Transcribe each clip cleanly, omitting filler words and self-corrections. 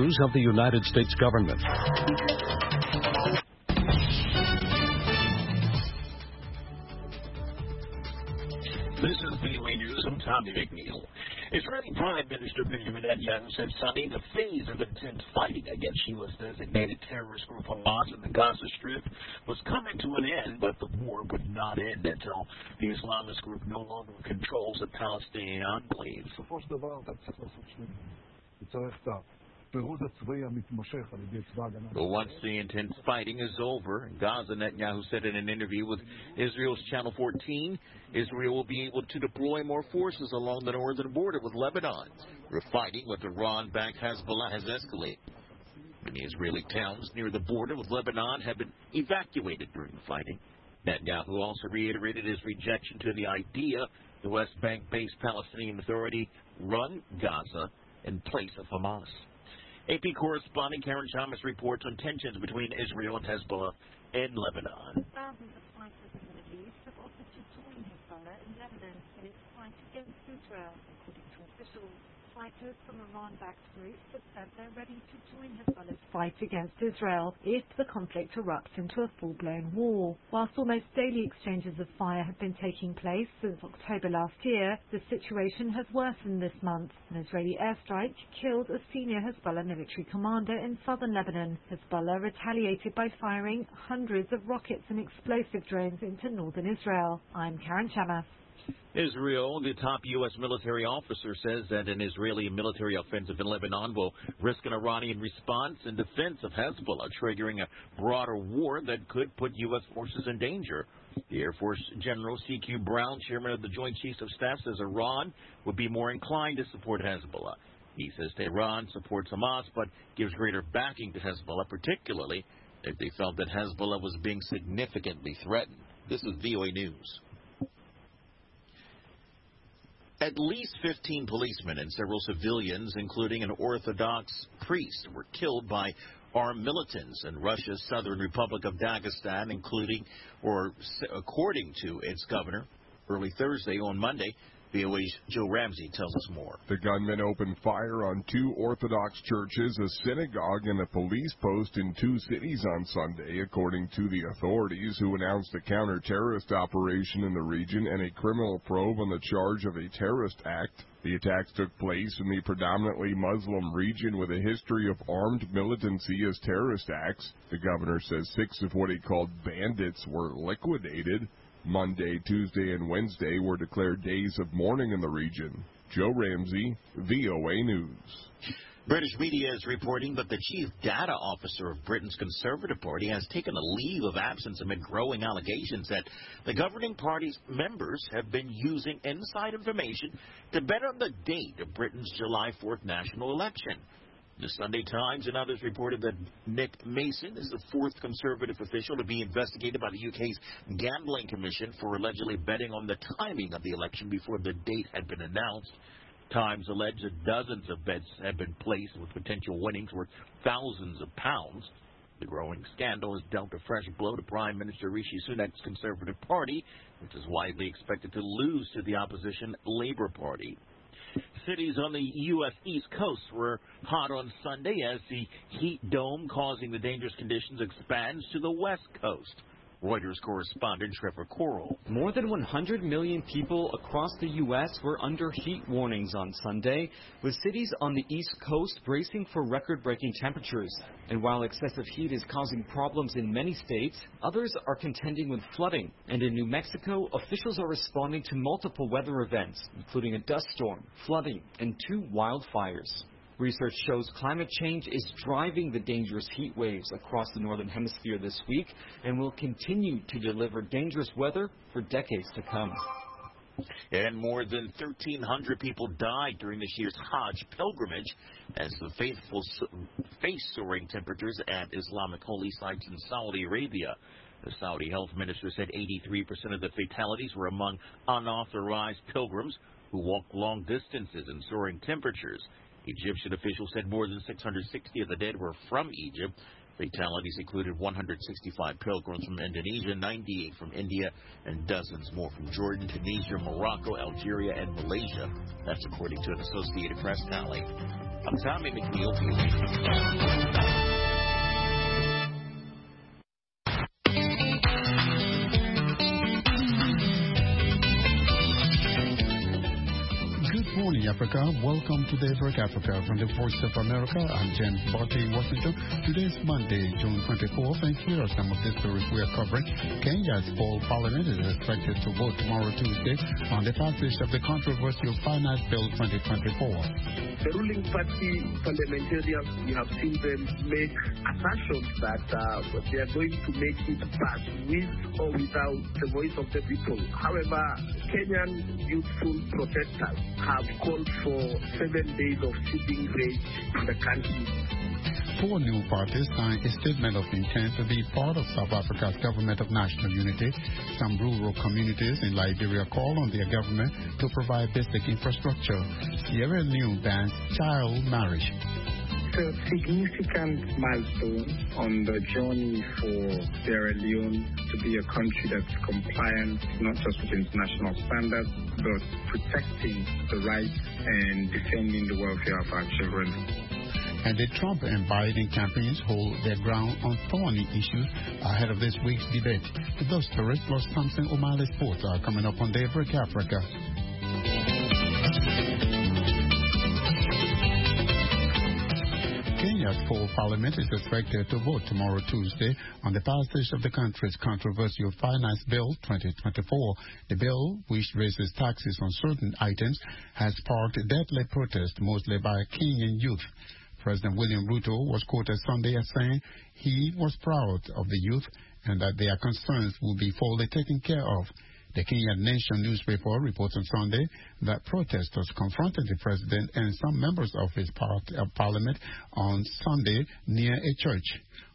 news of the United States government. This is VOA News. I'm Tommy McNeil. Israeli Prime Minister Benjamin Netanyahu said Sunday the phase of intense fighting against U.S.-designated terrorist group Hamas in the Gaza Strip was coming to an end, but the war would not end until the Islamist group no longer controls the Palestinian enclave. But once the intense fighting is over in Gaza, Netanyahu said in an interview with Israel's Channel 14, Israel will be able to deploy more forces along the northern border with Lebanon, where fighting with Iran-backed Hezbollah has escalated. Many Israeli towns near the border with Lebanon have been evacuated during the fighting. Netanyahu also reiterated his rejection to the idea the West Bank-based Palestinian Authority run Gaza in place of Hamas. AP correspondent Karen Chamas reports on tensions between Israel and Hezbollah in Lebanon. Thousands of fighters in the Middle East have offered to join Hezbollah in Lebanon in its fight against Israel, according to officials. Fighters from Iran-backed groups have said they're ready to join Hezbollah's fight against Israel if the conflict erupts into a full-blown war. Whilst almost daily exchanges of fire have been taking place since October last year, the situation has worsened this month. An Israeli airstrike killed a senior Hezbollah military commander in southern Lebanon. Hezbollah retaliated by firing hundreds of rockets and explosive drones into northern Israel. I'm Karen Chamas. Israel, the top U.S. military officer, says that an Israeli military offensive in Lebanon will risk an Iranian response in defense of Hezbollah, triggering a broader war that could put U.S. forces in danger. The Air Force General C.Q. Brown, chairman of the Joint Chiefs of Staff, says Iran would be more inclined to support Hezbollah. He says Tehran supports Hamas but gives greater backing to Hezbollah, particularly if they felt that Hezbollah was being significantly threatened. This is VOA News. At least 15 policemen and several civilians, including an Orthodox priest, were killed by armed militants in Russia's southern Republic of Dagestan, according to its governor. Early Thursday on Monday, VOA's Joe Ramsey tells us more. The gunmen opened fire on two Orthodox churches, a synagogue, and a police post in two cities on Sunday, according to the authorities, who announced a counter-terrorist operation in the region and a criminal probe on the charge of a terrorist act. The attacks took place in the predominantly Muslim region with a history of armed militancy as terrorist acts. The governor says 6 of what he called bandits were liquidated. Monday, Tuesday, and Wednesday were declared days of mourning in the region. Joe Ramsey, VOA News. British media is reporting that the chief data officer of Britain's Conservative Party has taken a leave of absence amid growing allegations that the governing party's members have been using inside information to bet on the date of Britain's July 4th national election. The Sunday Times and others reported that Nick Mason is the fourth Conservative official to be investigated by the UK's Gambling Commission for allegedly betting on the timing of the election before the date had been announced. Times alleged that dozens of bets had been placed with potential winnings worth thousands of pounds. The growing scandal has dealt a fresh blow to Prime Minister Rishi Sunak's Conservative Party, which is widely expected to lose to the opposition Labour Party. Cities on the U.S. East Coast were hot on Sunday as the heat dome causing the dangerous conditions expands to the West Coast. Reuters correspondent Trevor Coral. More than 100 million people across the U.S. were under heat warnings on Sunday, with cities on the East Coast bracing for record-breaking temperatures. And while excessive heat is causing problems in many states, others are contending with flooding. And in New Mexico, officials are responding to multiple weather events, including a dust storm, flooding, and 2 wildfires. Research shows climate change is driving the dangerous heat waves across the northern hemisphere this week and will continue to deliver dangerous weather for decades to come. And more than 1,300 people died during this year's Hajj pilgrimage as the faithful face soaring temperatures at Islamic holy sites in Saudi Arabia. The Saudi health minister said 83% of the fatalities were among unauthorized pilgrims who walked long distances in soaring temperatures. Egyptian officials said more than 660 of the dead were from Egypt. Fatalities included 165 pilgrims from Indonesia, 98 from India, and dozens more from Jordan, Tunisia, Morocco, Algeria, and Malaysia. That's according to an Associated Press tally. I'm Tommy McNeil. Good morning, Africa. Welcome to Daybreak Africa from the Voice of America. I'm James Barty in Washington. Today is Monday, June 24th, and here are some of the stories we are covering. Kenya's fall parliament is expected to vote tomorrow, Tuesday, on the passage of the controversial Finance Bill 2024. The ruling party parliamentarians, we have seen them make assertions that they are going to make it pass with or without the voice of the people. However, Kenyan youthful protesters have called for 7 days of sitting rage in the country. 4 new parties signed a statement of intent to be part of South Africa's government of national unity. Some rural communities in Liberia call on their government to provide basic infrastructure. Sierra Leone bans child marriage. It's a significant milestone on the journey for Sierra Leone to be a country that's compliant not just with international standards, but protecting the rights and defending the welfare of our children. And the Trump and Biden campaigns hold their ground on thorny issues ahead of this week's debate. Those stories plus Thompson O'Malley Sports are coming up on Daybreak Africa. Kenya's full parliament is expected to vote tomorrow, Tuesday, on the passage of the country's controversial Finance Bill 2024. The bill, which raises taxes on certain items, has sparked deadly protest, mostly by Kenyan youth. President William Ruto was quoted Sunday as saying he was proud of the youth and that their concerns will be fully taken care of. The Kenyan Nation newspaper reports on Sunday that protesters confronted the president and some members of his parliament on Sunday near a church.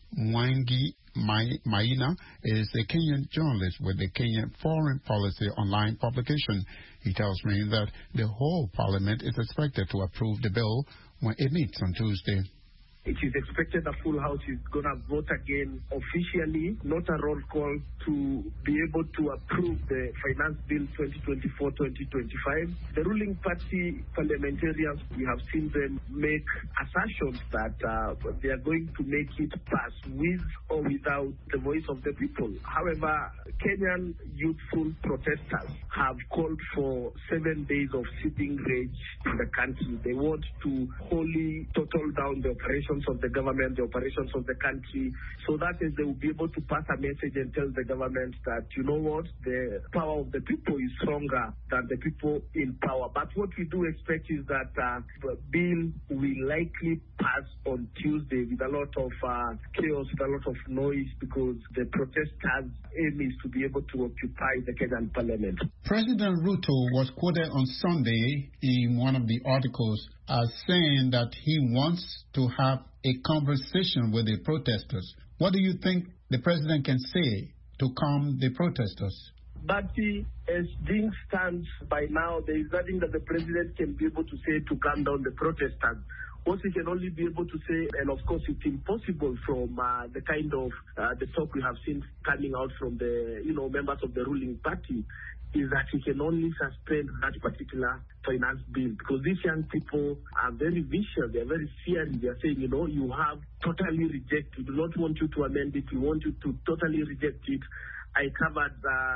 Mwangi Maina is a Kenyan journalist with the Kenyan Foreign Policy online publication. He tells me that the whole parliament is expected to approve the bill when it meets on Tuesday. It is expected the full house is going to vote again officially, not a roll call, to be able to approve the Finance Bill 2024-2025. The ruling party parliamentarians, we have seen them make assertions that they are going to make it pass with or without the voice of the people. However, Kenyan youthful protesters have called for 7 days of sitting rage in the country. They want to wholly total down the operations of the government, the operations of the country, so that is they will be able to pass a message and tell the government that, you know what, the power of the people is stronger than the people in power. But what we do expect is that the bill will likely pass on Tuesday with a lot of chaos, with a lot of noise, because the protesters' aim is to be able to occupy the Kenyan parliament. President Ruto was quoted on Sunday in one of the articles as saying that he wants to have a conversation with the protesters. What do you think the president can say to calm the protesters? But as things stand by now, there is nothing that the president can be able to say to calm down the protesters. What he can only be able to say, and of course it's impossible from the kind of the talk we have seen coming out from the members of the ruling party, is that he can only suspend that particular finance bill, because these young people are very vicious, they are very fiery. They are saying, you have totally rejected. We do not want you to amend it. We want you to totally reject it. I covered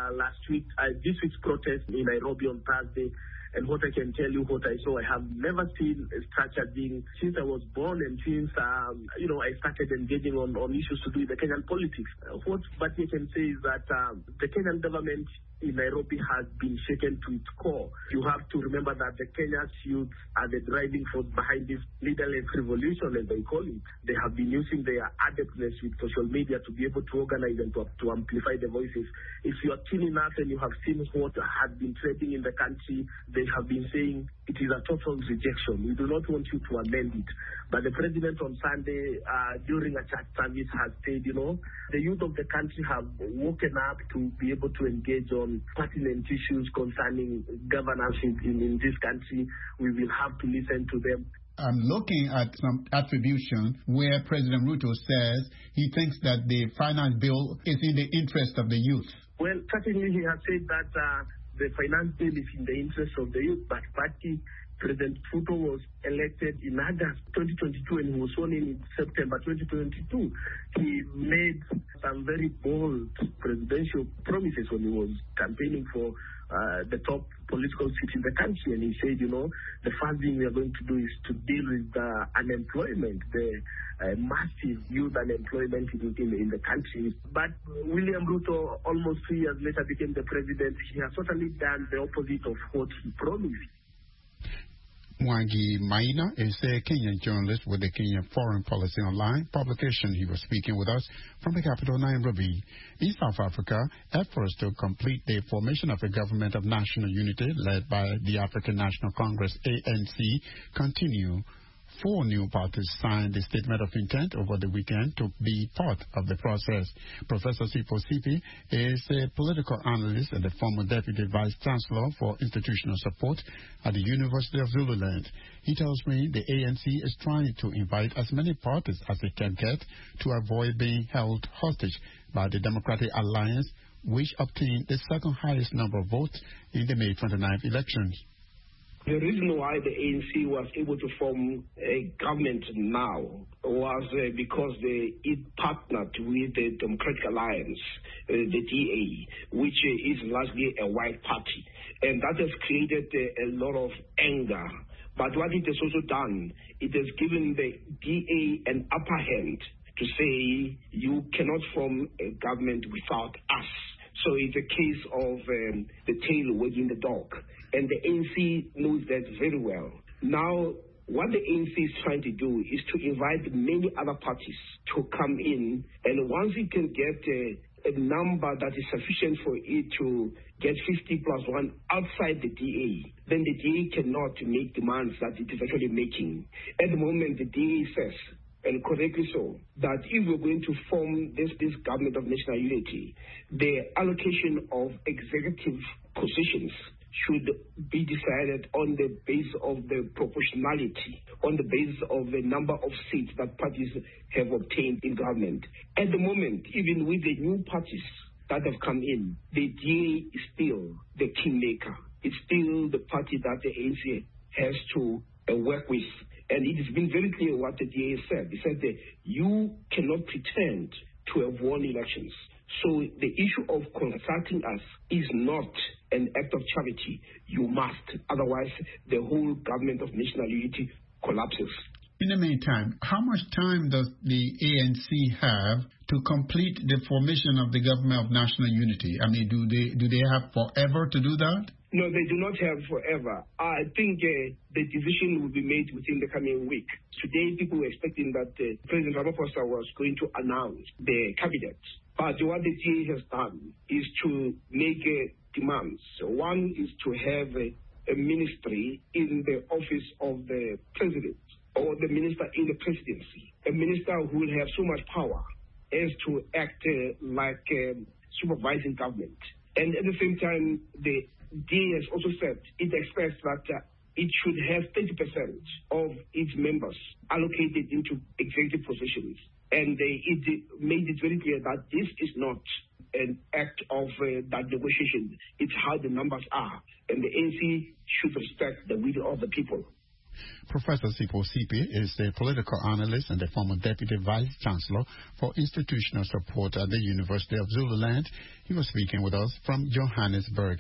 this week's protest in Nairobi on Thursday. And what I can tell you, what I saw, I have never seen such a thing since I was born and since, I started engaging on issues to do with the Kenyan politics. What Bati can say is that the Kenyan government in Nairobi has been shaken to its core. You have to remember that the Kenya's youth are the driving force behind this leaderless revolution, as they call it. They have been using their adeptness with social media to be able to organize and to amplify the voices. If you are keen enough and you have seen what has been trending in the country, they have been saying it is a total rejection. We do not want you to amend it. But the president on Sunday, during a chat service, has said, the youth of the country have woken up to be able to engage on pertinent issues concerning governance in this country. We will have to listen to them. I'm looking at some attribution where President Ruto says he thinks that the finance bill is in the interest of the youth. Well, certainly he has said that the finance bill is in the interest of the youth, but party President Ruto was elected in August 2022 and he was sworn in September 2022. He made some very bold presidential promises when he was campaigning for the top political seat in the country. And he said, the first thing we are going to do is to deal with the unemployment, the massive youth unemployment in the country. But William Ruto, almost 3 years later, became the president. He has totally done the opposite of what he promised. Mwangi Maina is a Kenyan journalist with the Kenyan Foreign Policy Online publication. He was speaking with us from the capital, Nairobi. In South Africa, efforts to complete the formation of a government of national unity led by the African National Congress, ANC, continue. 4 new parties signed a statement of intent over the weekend to be part of the process. Professor Sipho Sipi is a political analyst and a former deputy vice chancellor for institutional support at the University of Zululand. He tells me the ANC is trying to invite as many parties as it can get to avoid being held hostage by the Democratic Alliance, which obtained the second highest number of votes in the May 29th elections. The reason why the ANC was able to form a government now was because it partnered with the Democratic Alliance, the DA, which is largely a white party. And that has created a lot of anger. But what it has also done, it has given the DA an upper hand to say you cannot form a government without us. So it's a case of the tail wagging the dog. And the ANC knows that very well. Now, what the ANC is trying to do is to invite many other parties to come in. And once it can get a number that is sufficient for it to get 50 plus 1 outside the DA, then the DA cannot make demands that it is actually making. At the moment, the DA says, and correctly so, that if we're going to form this government of national unity, the allocation of executive positions should be decided on the basis of the proportionality, on the basis of the number of seats that parties have obtained in government. At the moment, even with the new parties that have come in, the DA is still the kingmaker. It's still the party that the ANC has to work with. And it has been very clear what the DA said. He said that you cannot pretend to have won elections. So the issue of consulting us is not an act of charity. You must. Otherwise, the whole government of national unity collapses. In the meantime, how much time does the ANC have to complete the formation of the government of national unity? I mean, do they have forever to do that? No, they do not have forever. I think the decision will be made within the coming week. Today, people were expecting that President Ramaphosa was going to announce the cabinet. But what the GA has done is to make demands. One is to have a ministry in the office of the president or the minister in the presidency. A minister who will have so much power as to act like supervising government. And at the same time, the DA has also said it expects that it should have 30% of its members allocated into executive positions. And it made it very clear that this is not an act of that negotiation. It's how the numbers are. And the ANC should respect the will of the people. Professor Sipho Sipi is a political analyst and a former deputy vice chancellor for institutional support at the University of Zululand. He was speaking with us from Johannesburg.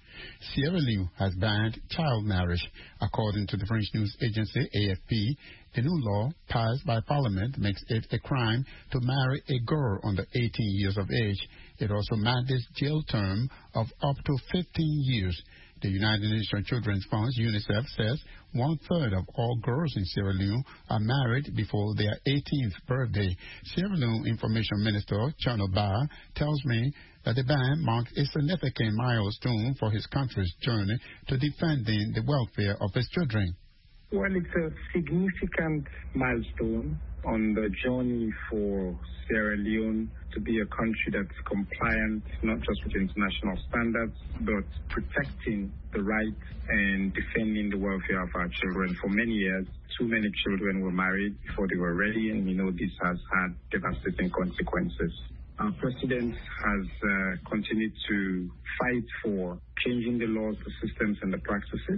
Sierra Leone has banned child marriage. According to the French news agency AFP, the new law passed by Parliament makes it a crime to marry a girl under 18 years of age. It also mandates jail term of up to 15 years. The United Nations Children's Fund, UNICEF, says 1/3 of all girls in Sierra Leone are married before their 18th birthday. Sierra Leone Information Minister Chano Ba tells me that the ban marks a significant milestone for his country's journey to defending the welfare of its children. Well, it's a significant milestone on the journey for Sierra Leone to be a country that's compliant, not just with international standards, but protecting the rights and defending the welfare of our children. For many years, too many children were married before they were ready, and we know this has had devastating consequences. Our president has continued to fight for changing the laws, the systems, and the practices.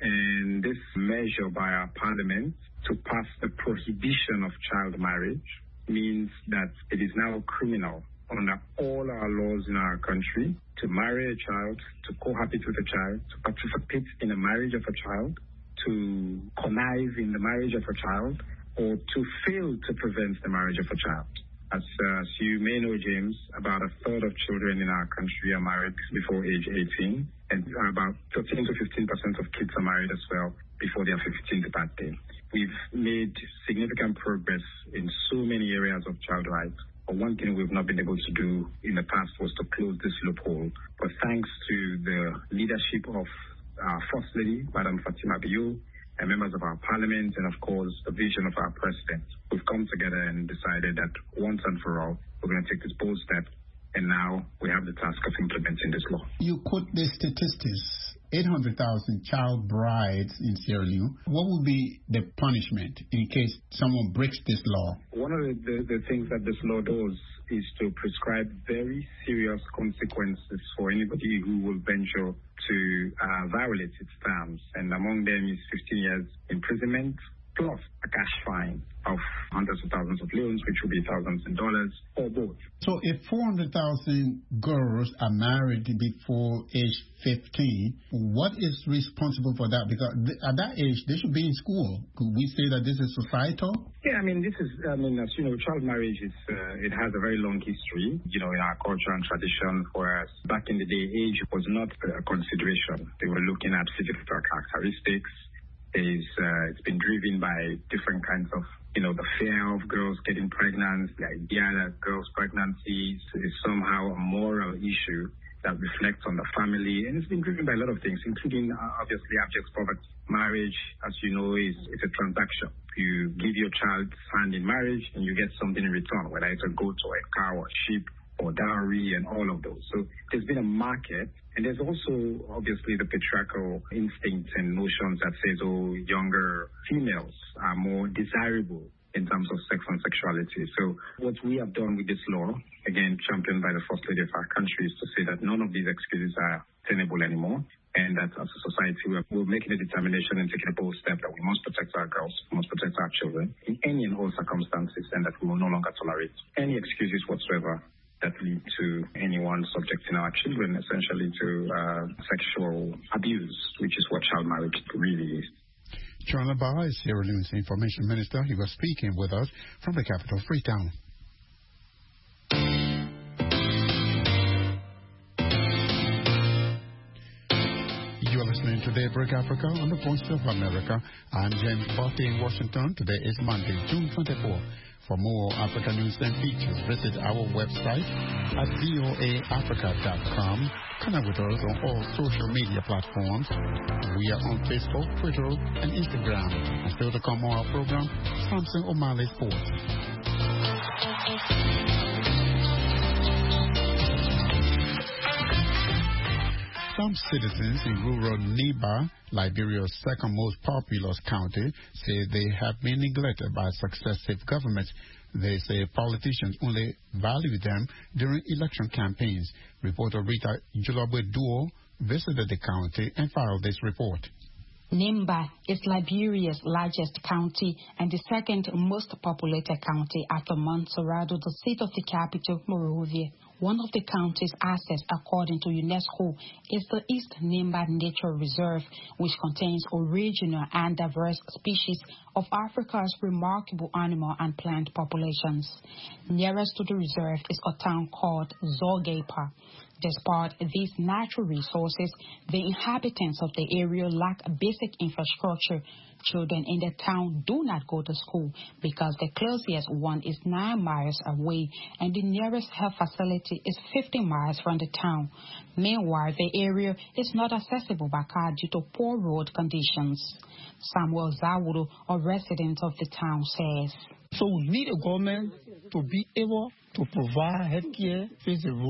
And this measure by our parliament to pass the prohibition of child marriage means that it is now criminal under all our laws in our country to marry a child, to cohabit with a child, to participate in the marriage of a child, to connive in the marriage of a child, or to fail to prevent the marriage of a child. As you may know, James, about a third of children in our country are married before age 18, and about 13 to 15% of kids are married as well before their 15th birthday. We've made significant progress in so many areas of child rights. But one thing we've not been able to do in the past was to close this loophole. But thanks to the leadership of our First Lady, Madam Fatima Bio, and members of our parliament, and of course the vision of our president, we've come together and decided that once and for all, we're going to take this bold step, and now we have the task of implementing this law. You quote the statistics, 800,000 child brides in Sierra Leone. What would be the punishment in case someone breaks this law? One of the things that this law does is to prescribe very serious consequences for anybody who will venture to violate its terms. And among them is 15 years imprisonment plus a cash fine of hundreds of thousands of leones, which will be thousands in dollars, or both. So if 400,000 girls are married before age 15, what is responsible for that? Because at that age, they should be in school. Could we say that this is societal? Yeah, as you know, child marriage it has a very long history, in our culture and tradition. Whereas back in the day, age was not a consideration. They were looking at physical characteristics. It's been driven by different kinds of, the fear of girls getting pregnant, the idea that girls' pregnancies is somehow a moral issue that reflects on the family. And it's been driven by a lot of things, including, obviously, abject poverty. Marriage, as you know, is a transaction. You give your child's hand in marriage and you get something in return, whether it's a goat or a cow or sheep or dowry and all of those. So there's been a market. And there's also, obviously, the patriarchal instincts and notions that says, younger females are more desirable in terms of sex and sexuality. So what we have done with this law, again, championed by the First Lady of our country, is to say that none of these excuses are tenable anymore. And that as a society, we're making a determination and taking a bold step that we must protect our girls, we must protect our children in any and all circumstances, and that we will no longer tolerate any excuses whatsoever that lead to anyone subjecting our children essentially to sexual abuse, which is what child marriage really is. John Labar is Sierra Leone's Information Minister. He was speaking with us from the capital, Freetown. You are listening to Daybreak Africa on the Voice of America. I'm James Barty in Washington. Today is Monday, June 24th. For more African news and features, visit our website at voaafrica.com. Connect with us on all social media platforms. We are on Facebook, Twitter, and Instagram. And still to come on our program, Samson O'Malley Sports. Some citizens in rural Niba, Liberia's second most populous county, say they have been neglected by successive governments. They say politicians only value them during election campaigns. Reporter Rita Julabwe-Duo visited the county and filed this report. Nimba is Liberia's largest county and the second most populated county after Montserrado, the seat of the capital, Monrovia. One of the county's assets, according to UNESCO, is the East Nimba Nature Reserve, which contains original and diverse species of Africa's remarkable animal and plant populations. Nearest to the reserve is a town called Zogepa. Despite these natural resources, the inhabitants of the area lack basic infrastructure. Children in the town do not go to school because the closest one is 9 miles away and the nearest health facility is 50 miles from the town. Meanwhile, the area is not accessible by car due to poor road conditions. Samuel Zawuru, a resident of the town, says, So we need a government to be able to provide health care, feasible,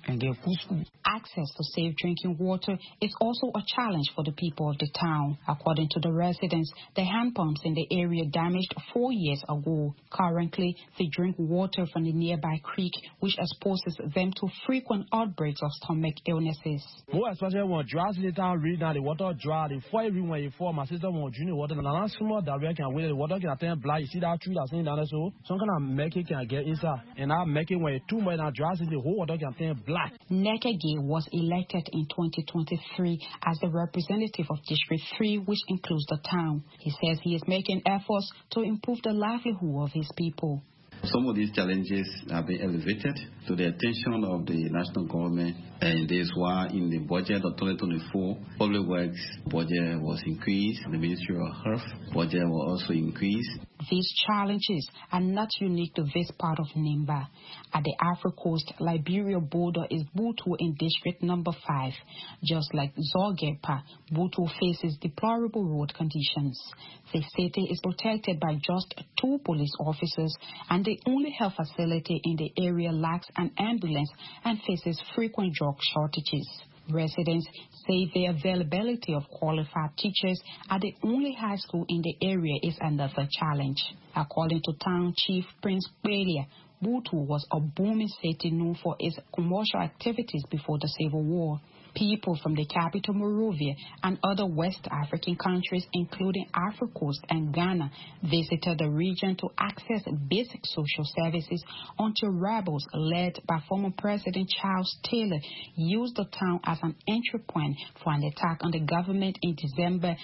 and their school. Access to safe drinking water is also a challenge for the people of the town. According to the residents, the hand pumps in the area damaged 4 years ago. Currently, they drink water from the nearby creek, which exposes them to frequent outbreaks of stomach illnesses. More especially when dry the town really now the water dry, the fire everywhere you form. My sister won't drink the water. And I'm small that we can wait the water can attend blind. You see that tree that's in down there, so some kind of make it can get inside. And I make it when too much now dry the whole water can turn black. Nekege was elected in 2023 as the representative of District 3, which includes the town. He says he is making efforts to improve the livelihood of his people. Some of these challenges have been elevated to the attention of the national government, and this is why in the budget of 2024, Public Works budget was increased, the Ministry of Health budget was also increased. These challenges are not unique to this part of Nimba. At the Afro Coast, Liberia border is Butu in District Number 5. Just like Zogepa, Butu faces deplorable road conditions. The city is protected by just 2 police officers, and the only health facility in the area lacks an ambulance and faces frequent drug shortages. Residents say the availability of qualified teachers at the only high school in the area is another challenge. According to Town Chief Prince Belia, Butu was a booming city known for its commercial activities before the Civil War. People from the capital Monrovia and other West African countries, including Afro Coast and Ghana, visited the region to access basic social services until rebels led by former President Charles Taylor used the town as an entry point for an attack on the government in December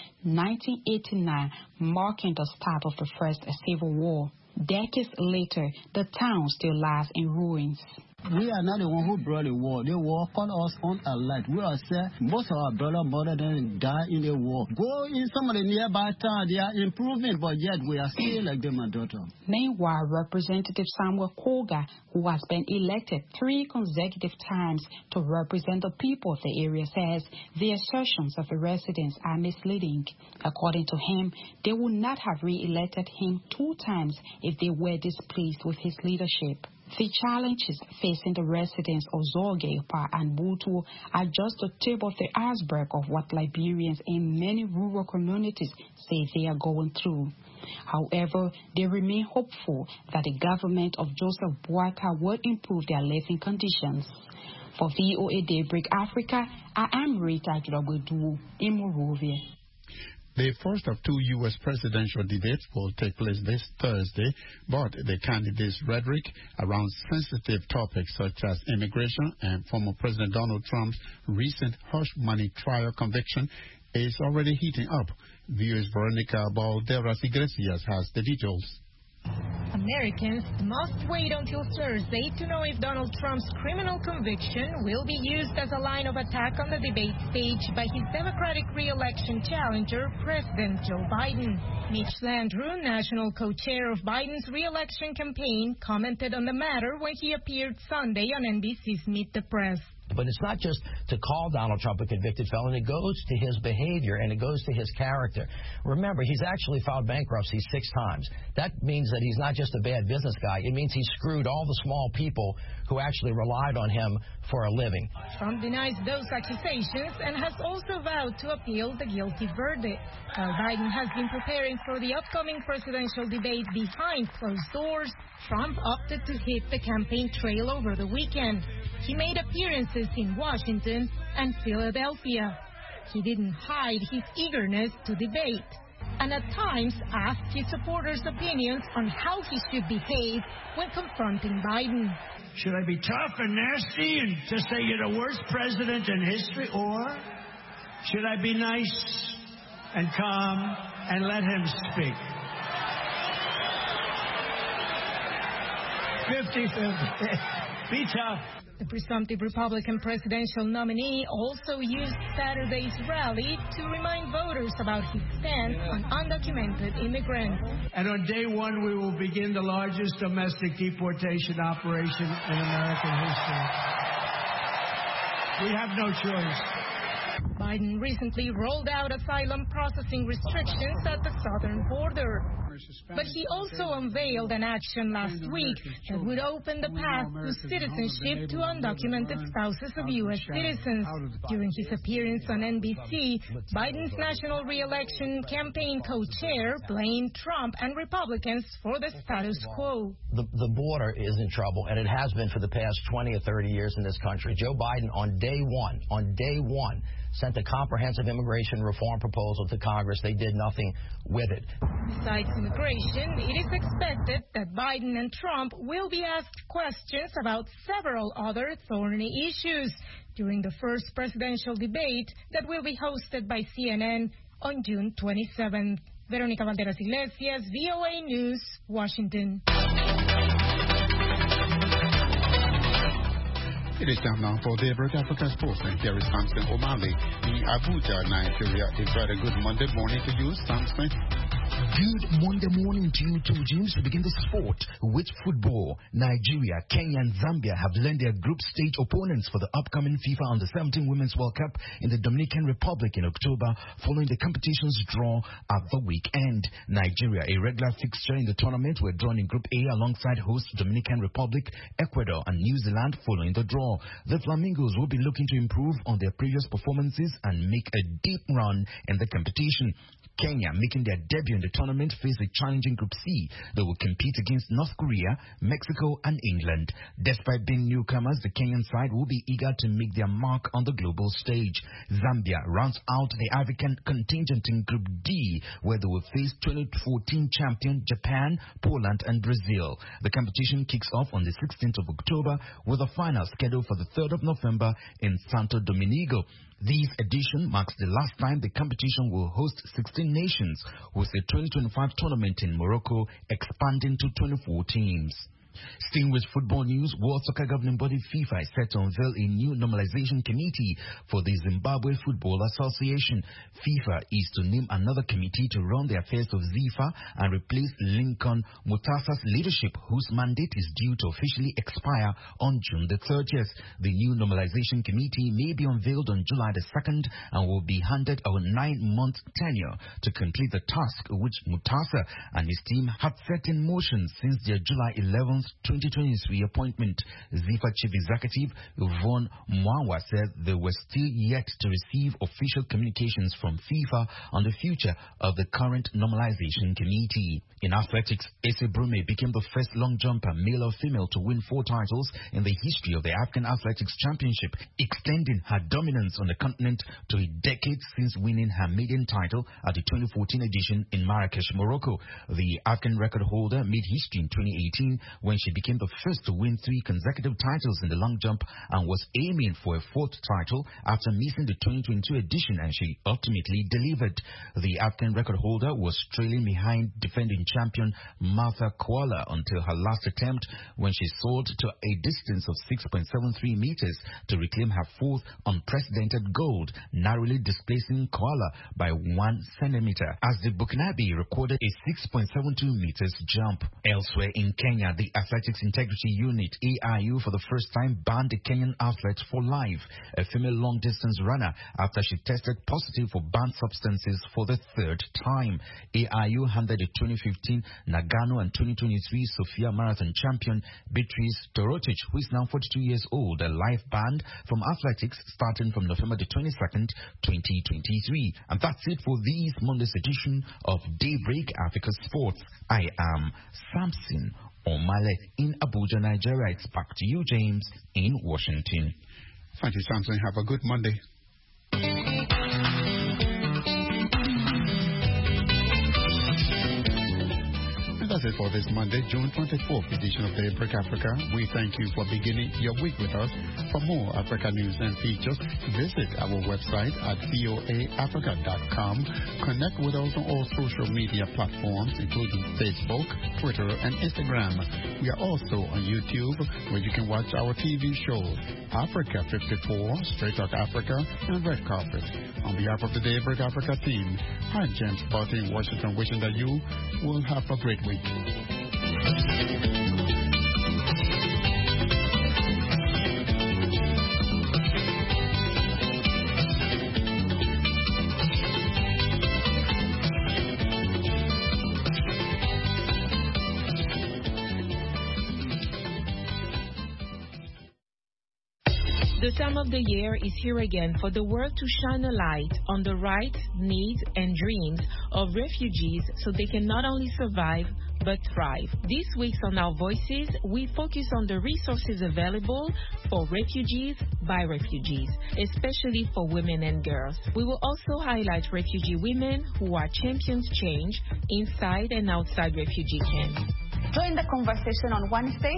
1989, marking the start of the First Civil War. Decades later, the town still lies in ruins. We are not the one who brought the war. The war caught us on alert. We are saying most of our brother, mother, then die in the war. Go in some of the nearby towns, they are improving, but yet we are still like them, my daughter. Meanwhile, Representative Samuel Koga, who has been elected 3 consecutive times to represent the people of the area, says the assertions of the residents are misleading. According to him, they would not have re-elected him 2 times if they were displeased with his leadership. The challenges facing the residents of Zogepa and Butu are just the tip of the iceberg of what Liberians in many rural communities say they are going through. However, they remain hopeful that the government of Joseph Boakai will improve their living conditions. For VOA Daybreak Africa, I am Rita Jodogudu in Monrovia. The first of 2 U.S. presidential debates will take place this Thursday, but the candidates' rhetoric around sensitive topics such as immigration and former President Donald Trump's recent hush money trial conviction is already heating up. Viewers Veronica Balderas Iglesias has the details. Americans must wait until Thursday to know if Donald Trump's criminal conviction will be used as a line of attack on the debate stage by his Democratic re-election challenger, President Joe Biden. Mitch Landrieu, national co-chair of Biden's re-election campaign, commented on the matter when he appeared Sunday on NBC's Meet the Press. But it's not just to call Donald Trump a convicted felon. It goes to his behavior and it goes to his character. Remember, he's actually filed bankruptcy 6 times. That means that he's not just a bad business guy. It means he screwed all the small people who actually relied on him for a living. Trump denies those accusations and has also vowed to appeal the guilty verdict. While Biden has been preparing for the upcoming presidential debate behind closed doors, Trump opted to hit the campaign trail over the weekend. He made appearances in Washington and Philadelphia. He didn't hide his eagerness to debate, and at times asked his supporters' opinions on how he should behave when confronting Biden. Should I be tough and nasty and just say you're the worst president in history, or should I be nice and calm and let him speak? 50-50. Be tough. The presumptive Republican presidential nominee also used Saturday's rally to remind voters about his stance on undocumented immigrants. And on day 1, we will begin the largest domestic deportation operation in American history. We have no choice. Biden recently rolled out asylum processing restrictions at the southern border. But he also unveiled an action last week that would open the path to citizenship to undocumented spouses of U.S. citizens. During his appearance on NBC, Biden's national re-election campaign co-chair blamed Trump and Republicans for the status quo. The border is in trouble, and it has been for the past 20 or 30 years in this country. Joe Biden, on day one, sent a comprehensive immigration reform proposal to Congress. They did nothing with it. Besides immigration, it is expected that Biden and Trump will be asked questions about several other thorny issues during the first presidential debate that will be hosted by CNN on June 27th. Veronica Valderas Iglesias, VOA News, Washington. It is time now for Daybreak Africa Sports, and here is Samson O'Malley in Abuja, Nigeria. It's a good Monday morning to you, Samson. Good Monday morning to you too, James. To begin the sport with football, Nigeria, Kenya, and Zambia have learned their group stage opponents for the upcoming FIFA Under-17 Women's World Cup in the Dominican Republic in October, following the competition's draw at the weekend. Nigeria, a regular fixture in the tournament, were drawn in Group A alongside host Dominican Republic, Ecuador, and New Zealand following the draw. The Flamingos will be looking to improve on their previous performances and make a deep run in the competition. Kenya, making their debut in the tournament, face a challenging Group C. They will compete against North Korea, Mexico, and England. Despite being newcomers, the Kenyan side will be eager to make their mark on the global stage. Zambia rounds out the African contingent in Group D, where they will face 2014 champion Japan, Poland, and Brazil. The competition kicks off on the 16th of October, with a final scheduled for the 3rd of November in Santo Domingo. This edition marks the last time the competition will host 16 nations, with the 2025 tournament in Morocco expanding to 24 teams. Staying with football news, World Soccer Governing Body FIFA is set to unveil a new normalization committee for the Zimbabwe Football Association. FIFA is to name another committee to run the affairs of ZIFA and replace Lincoln Mutasa's leadership, whose mandate is due to officially expire on June the 30th. The new normalization committee may be unveiled on July the 2nd and will be handed a 9-month tenure to complete the task which Mutasa and his team had set in motion since their July 11th 2023 appointment. ZIFA Chief Executive Yvonne Mwawa said they were still yet to receive official communications from FIFA on the future of the current normalization committee. In athletics, Ese Brume became the first long jumper, male or female, to win 4 titles in the history of the African Athletics Championship, extending her dominance on the continent to a decade since winning her maiden title at the 2014 edition in Marrakesh, Morocco. The African record holder made history in 2018 when she became the first to win 3 consecutive titles in the long jump and was aiming for a 4th title after missing the 2022 edition, and she ultimately delivered. The African record holder was trailing behind defending champion Martha Koala until her last attempt, when she soared to a distance of 6.73 meters to reclaim her 4th unprecedented gold, narrowly displacing Koala by 1 centimeter, as the Burkinabe recorded a 6.72 meters jump. Elsewhere in Kenya, the Athletics Integrity Unit, AIU, for the first time banned a Kenyan athlete for life, a female long-distance runner, after she tested positive for banned substances for the 3rd time. AIU handed the 2015 Nagano and 2023 Sofia Marathon champion Beatrice Torotich, who is now 42 years old, a life ban from athletics starting from November the 22nd, 2023. And that's it for this Monday's edition of Daybreak Africa Sports. I am Samson O'Malley in Abuja, Nigeria. It's back to you, James, in Washington. Thank you, Samson. Have a good Monday. That's it for this Monday, June 24th edition of Daybreak Africa. We thank you for beginning your week with us. For more Africa news and features, visit our website at voaafrica.com. Connect with us on all social media platforms, including Facebook, Twitter, and Instagram. We are also on YouTube, where you can watch our TV shows, Africa 54, Straight Talk Africa, and Red Carpet. On behalf of the Daybreak Africa team, I'm James Barty in Washington, wishing that you will have a great week. The time of the year is here again for the world to shine a light on the rights, needs, and dreams of refugees so they can not only survive but thrive. This week on Our Voices, we focus on the resources available for refugees by refugees, especially for women and girls. We will also highlight refugee women who are champions change inside and outside refugee camps. Join the conversation on Wednesdays